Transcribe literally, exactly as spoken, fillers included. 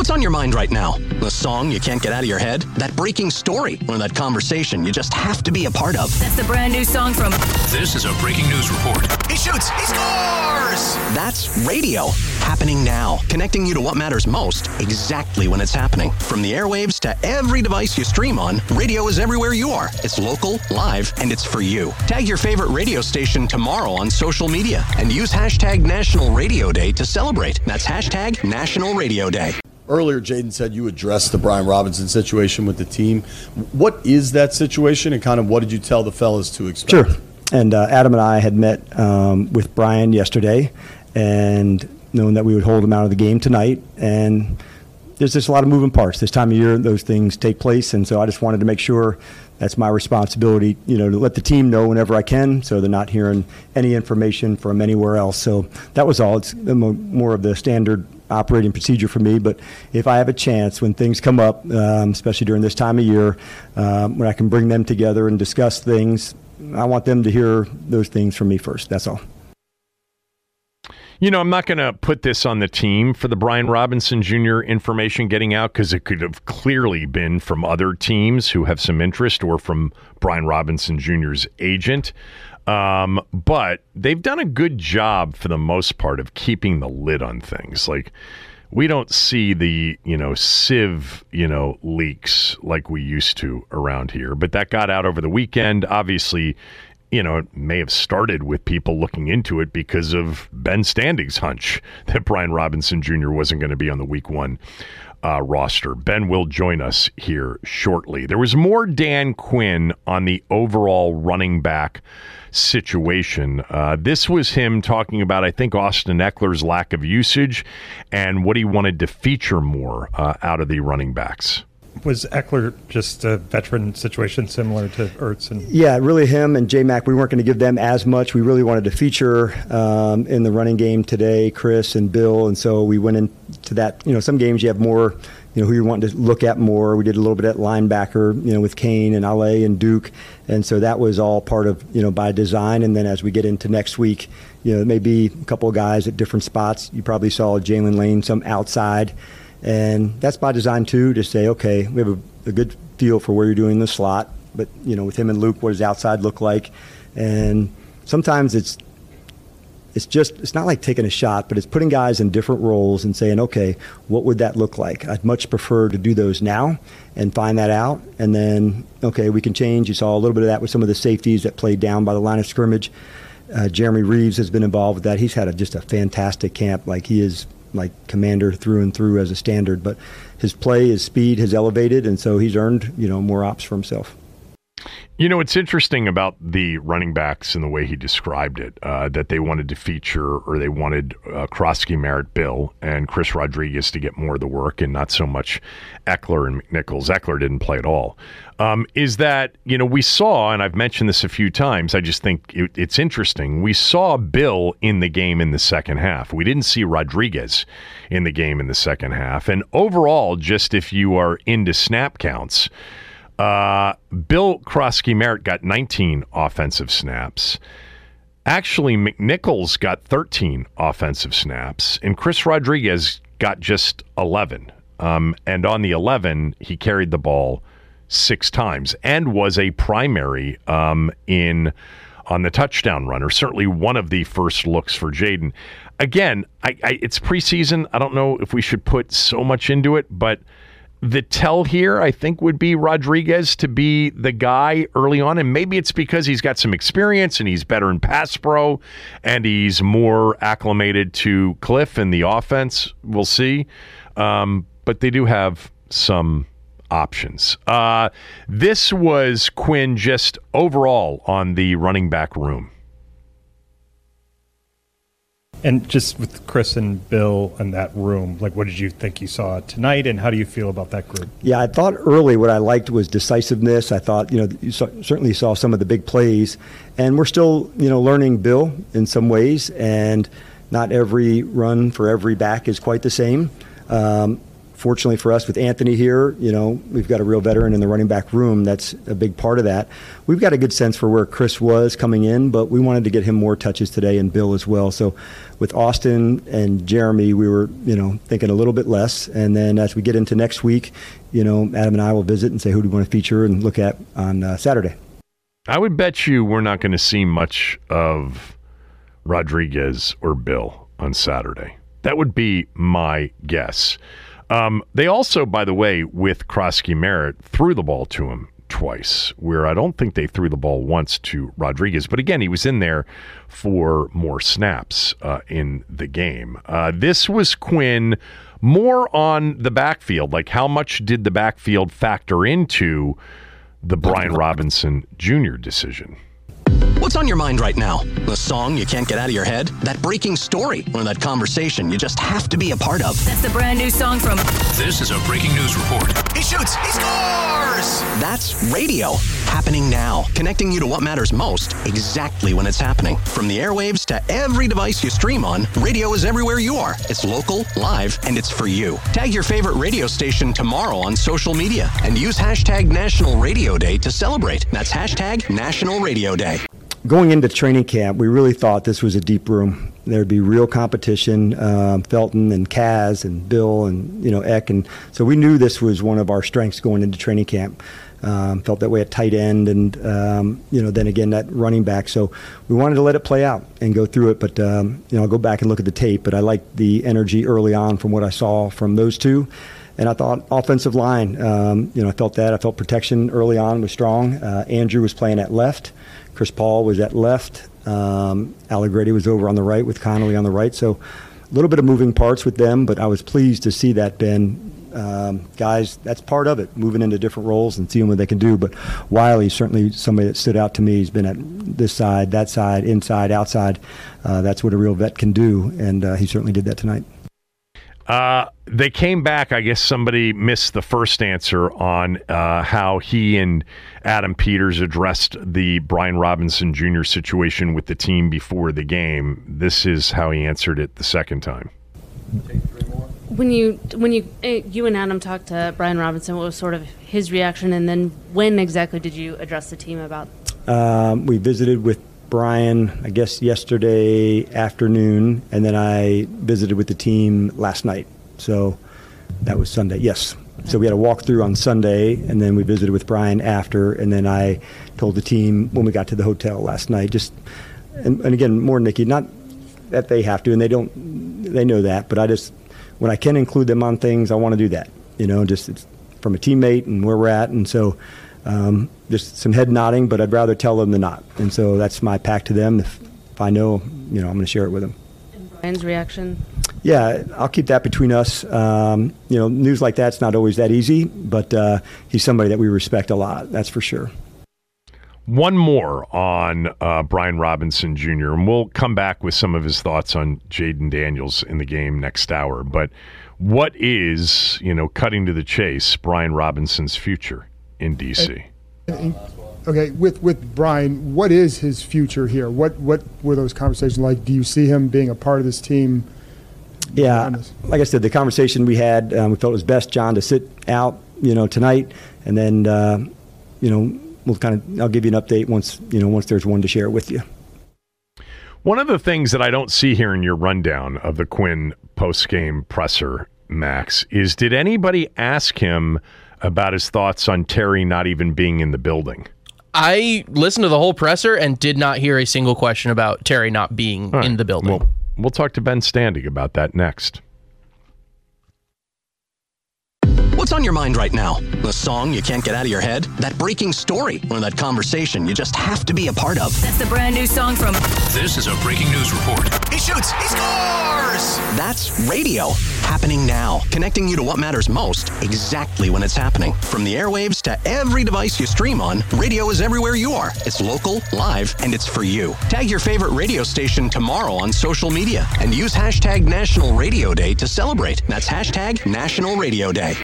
What's on your mind right now? The song you can't get out of your head? That breaking story? Or that conversation you just have to be a part of? That's the brand new song from... This is a breaking news report. He shoots! He scores! That's radio. Happening now. Connecting you to what matters most, exactly when it's happening. From the airwaves to every device you stream on, radio is everywhere you are. It's local, live, and it's for you. Tag your favorite radio station tomorrow on social media and use hashtag National Radio Day to celebrate. That's hashtag National Radio Day. Earlier, Jaden said you addressed the Brian Robinson situation with the team. What is that situation, and kind of what did you tell the fellas to expect? Sure. And uh, Adam and I had met um, with Brian yesterday, and knowing that we would hold him out of the game tonight. And there's just a lot of moving parts. This time of year, those things take place, and so I just wanted to make sure that's my responsibility, you know, to let the team know whenever I can, so they're not hearing any information from anywhere else. So that was all. It's more of the standard operating procedure for me. But if I have a chance, when things come up, um, especially during this time of year, um, when I can bring them together and discuss things, I want them to hear those things from me first. That's all. You know, I'm not going to put this on the team for the Brian Robinson Junior information getting out, because it could have clearly been from other teams who have some interest or from Brian Robinson Junior's agent. Um, but they've done a good job for the most part of keeping the lid on things. Like, we don't see the, you know, sieve, you know, leaks like we used to around here. But that got out over the weekend. Obviously, you know, it may have started with people looking into it because of Ben Standig's hunch that Brian Robinson Junior wasn't going to be on the week one uh, roster. Ben will join us here shortly. There was more Dan Quinn on the overall running back situation. Uh, this was him talking about, I think, Austin Eckler's lack of usage and what he wanted to feature more uh, out of the running backs. Was Eckler just a veteran situation similar to Ertz? And- yeah, really him and J-Mac, we weren't going to give them as much. We really wanted to feature um, in the running game today, Chris and Bill, and so we went into that. You know, some games you have more, you know, who you want to look at more. We did a little bit at linebacker, you know, with Kane and Ale and Duke, and so that was all part of, you know, by design. And then as we get into next week, you know, maybe a couple of guys at different spots. You probably saw Jalen Lane some outside. And that's by design, too, to say, okay, we have a, a good feel for where you're doing the slot. But, you know, with him and Luke, what does outside look like? And sometimes it's it's just, it's not like taking a shot, but it's putting guys in different roles and saying, okay, what would that look like? I'd much prefer to do those now and find that out. And then, okay, we can change. You saw a little bit of that with some of the safeties that played down by the line of scrimmage. Uh, Jeremy Reeves has been involved with that. He's had a, just a fantastic camp. Like, he is like commander through and through as a standard, but his play, his speed has elevated, and so he's earned, you know, more ops for himself. You know, it's interesting about the running backs and the way he described it, uh, that they wanted to feature, or they wanted uh, Krosky, Merritt, Bill, and Chris Rodriguez to get more of the work and not so much Eckler and McNichols. Eckler didn't play at all. Um, is that, you know, we saw, and I've mentioned this a few times, I just think it, it's interesting, we saw Bill in the game in the second half. We didn't see Rodriguez in the game in the second half. And overall, just if you are into snap counts, Uh, Bill Krosky Merritt got nineteen offensive snaps. Actually, McNichols got thirteen offensive snaps, and Chris Rodriguez got just eleven. Um, and on the eleven, he carried the ball six times and was a primary um, in on the touchdown run, or certainly one of the first looks for Jaden. Again, I, I, it's preseason. I don't know if we should put so much into it, but the tell here, I think, would be Rodriguez to be the guy early on, and maybe it's because he's got some experience and he's better in pass pro and he's more acclimated to Cliff and the offense. We'll see. Um, but they do have some options. Uh, this was Quinn just overall on the running back room. And just with Chris and Bill in that room, like, what did you think you saw tonight, and how do you feel about that group? Yeah, I thought early what I liked was decisiveness. I thought, you know, you saw, certainly saw some of the big plays, and we're still, you know, learning Bill in some ways, and not every run for every back is quite the same. Um, fortunately for us, with Anthony here, you know, we've got a real veteran in the running back room. That's a big part of that. We've got a good sense for where Chris was coming in, but we wanted to get him more touches today, and Bill as well. So with Austin and Jeremy, we were, you know, thinking a little bit less. And then as we get into next week, you know, Adam and I will visit and say who do we want to feature and look at on uh, Saturday. I would bet you we're not going to see much of Rodriguez or Bill on Saturday. That would be my guess. Um, they also, by the way, with Krosky Merritt, threw the ball to him twice, where I don't think they threw the ball once to Rodriguez. But again, he was in there for more snaps uh, in the game. Uh, this was Quinn more on the backfield. Like, how much did the backfield factor into the Brian Robinson Junior decision? What's on your mind right now? The song you can't get out of your head? That breaking story? Or that conversation you just have to be a part of? That's the brand new song from... This is a breaking news report. He shoots! He scores! That's radio. Happening now. Connecting you to what matters most exactly when it's happening. From the airwaves to every device you stream on, radio is everywhere you are. It's local, live, and it's for you. Tag your favorite radio station tomorrow on social media and use hashtag National Radio Day to celebrate. That's hashtag National Radio Day. Going into training camp, we really thought this was a deep room. There'd be real competition, um, Felton and Kaz and Bill and, you know, Eck. And so we knew this was one of our strengths going into training camp. Um, felt that way at tight end and, um, you know, then again, that running back. So we wanted to let it play out and go through it. But, um, you know, I'll go back and look at the tape. But I liked the energy early on from what I saw from those two. And I thought offensive line, um, you know, I felt that. I felt protection early on was strong. Uh, Andrew was playing at left. Chris Paul was at left. Um, Allegretti was over on the right with Connolly on the right. So a little bit of moving parts with them, but I was pleased to see that, Ben. Um, guys, that's part of it, moving into different roles and seeing what they can do. But Wiley's certainly somebody that stood out to me. He's been at this side, that side, inside, outside. Uh, that's what a real vet can do, and uh, he certainly did that tonight. Uh, they came back. I guess somebody missed the first answer on uh, how he and Adam Peters addressed the Brian Robinson Junior situation with the team before the game. This is how he answered it the second time. When you when you you and Adam talked to Brian Robinson, what was sort of his reaction, and then when exactly did you address the team about? Um, we visited with Brian, I guess, yesterday afternoon, and then I visited with the team last night. So that was Sunday, yes. So we had a walkthrough on Sunday, and then we visited with Brian after, and then I told the team when we got to the hotel last night. Just and, and again, more Nikki, not that they have to, and they don't, they know that, but I just, when I can include them on things, I want to do that. You know, just it's from a teammate and where we're at, and so um, just some head nodding, but I'd rather tell them than not. And so that's my pack to them. If, if I know, you know, I'm going to share it with them. And Brian's reaction? Yeah, I'll keep that between us. Um, you know, news like that's not always that easy, but uh, he's somebody that we respect a lot, that's for sure. One more on uh, Brian Robinson Junior, and we'll come back with some of his thoughts on Jaden Daniels in the game next hour. But what is, you know, cutting to the chase, Brian Robinson's future in D C? Okay, with with Brian, what is his future here? What what were those conversations like? Do you see him being a part of this team? Yeah, like I said, the conversation we had, um, we felt it was best, John, to sit out, you know, tonight, and then, uh, you know, we'll kind of, I'll give you an update once, you know, once there's one to share with you. One of the things that I don't see here in your rundown of the Quinn post-game presser, Max, is did anybody ask him about his thoughts on Terry not even being in the building? I listened to the whole presser and did not hear a single question about Terry not being right. in the building. Well, we'll talk to Ben Standig about that next. What's on your mind right now? The song you can't get out of your head? That breaking story? Or that conversation you just have to be a part of? That's the brand new song from... This is a breaking news report. He shoots! He scores! That's radio. Happening now. Connecting you to what matters most exactly when it's happening. From the airwaves to every device you stream on, radio is everywhere you are. It's local, live, and it's for you. Tag your favorite radio station tomorrow on social media and use hashtag National Radio Day to celebrate. That's hashtag National Radio Day.